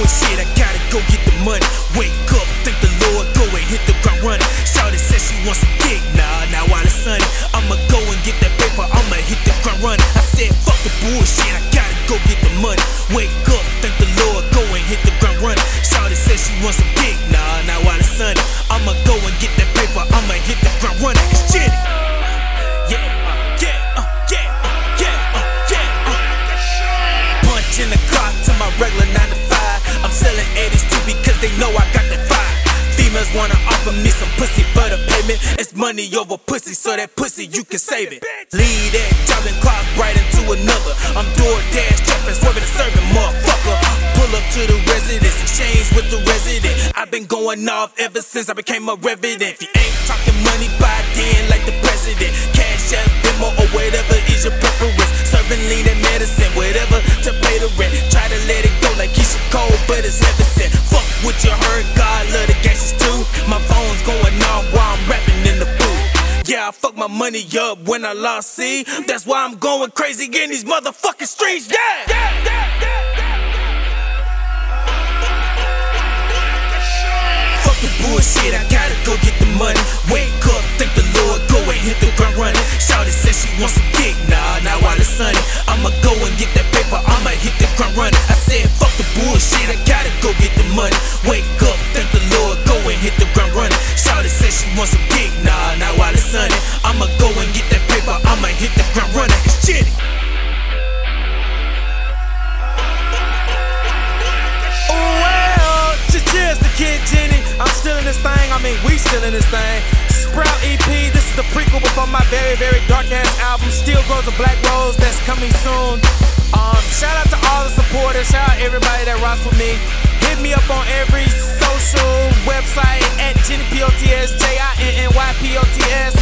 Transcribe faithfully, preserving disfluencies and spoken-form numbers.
bullshit, I gotta go get the money. Wake up, thank the Lord, go and hit the ground running. Shawty said she wants some dick, nah, now while it's sunny, I'ma go and get that paper, I'ma hit the ground running. I said fuck the bullshit, I gotta go get the money. Wake up, thank the Lord, go and hit the ground running. Shawty said she wants some dick, nah, now while it's sunny, I'ma go and get that paper, I'ma hit the ground running. It's Jenny. Yeah, uh, yeah, uh, yeah, uh, yeah, uh, yeah, uh. Punch in the clock to my regular nine to five. I'm selling eighties too because they know I got that fire. Females wanna offer me some pussy for the payment. It's money over pussy, so that pussy you can save it. Lead that job and clock right into another. I'm DoorDash trapping, swerving and serving, motherfucker. Pull up to the residence, exchange with the resident. I've been going off ever since I became a resident. If you ain't talking money, buy then like the president. Cash out, demo, or whatever is your preference. Serving lean and medicine, whatever to pay the rent. Try to let it go like Keisha Cole, but it's heaven sent. Fuck what you heard, God love the gangsters too. My phone's going off while I'm rapping in the booth. Yeah, I fuck my money up when I lost C. That's why I'm going crazy in these motherfucking streets. Yeah, yeah, yeah, yeah, yeah. Fuck the bullshit, I gotta go get the money. Wake up, thank the Lord, go and hit the ground running. Shawty said she wants some dick, nah, now while it's sunny, I'ma go and get that paper, I'ma hit the ground running. I said fuck the bullshit, I gotta go get the money. Wake up, thank the Lord, go and hit the ground running. Shawty said she wants some dick, nah, now while it's sunny, I'ma go and get that paper, I'ma hit the ground running. It's Jenny. Well, cheers to Kid Jenny. I'm still in this thing, I mean we still in this thing. Sprout E P, this is the prequel before my very, very dark ass album, Still Grows a Black Rose, that's coming soon. Um, shout out to all the supporters, shout out everybody that rocks with me. Hit me up on every social website at Jenny P O T S, J I N N Y P O T S.